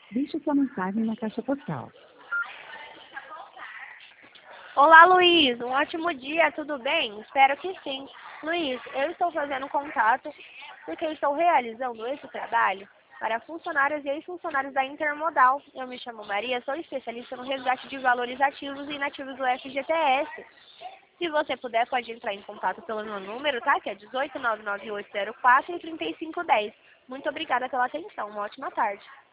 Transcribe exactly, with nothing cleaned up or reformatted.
Deixe sua mensagem na caixa postal. Olá, Luiz. Um ótimo dia, tudo bem? Espero que sim. Luiz, eu estou fazendo contato porque eu estou realizando esse trabalho para funcionários e ex-funcionários da Intermodal. Eu me chamo Maria, sou especialista no resgate de valores ativos e inativos do F G T S. Se você puder, pode entrar em contato pelo meu número, tá? Que é dezoito, nove nove oito zero quatro, trinta e cinco dez. Muito obrigada pela atenção. Uma ótima tarde.